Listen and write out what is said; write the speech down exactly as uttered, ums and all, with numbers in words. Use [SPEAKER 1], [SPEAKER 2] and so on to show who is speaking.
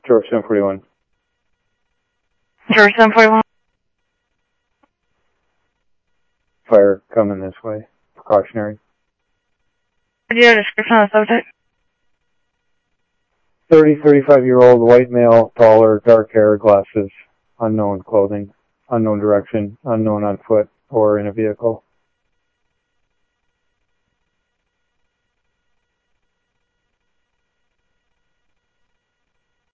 [SPEAKER 1] George seven forty-one.
[SPEAKER 2] George seven forty-one.
[SPEAKER 1] Fire coming this way. Precautionary.
[SPEAKER 2] Do you have a description of the subject?
[SPEAKER 1] thirty, thirty-five-year-old white male, taller, dark hair, glasses, unknown clothing, unknown direction, unknown on foot or in a vehicle.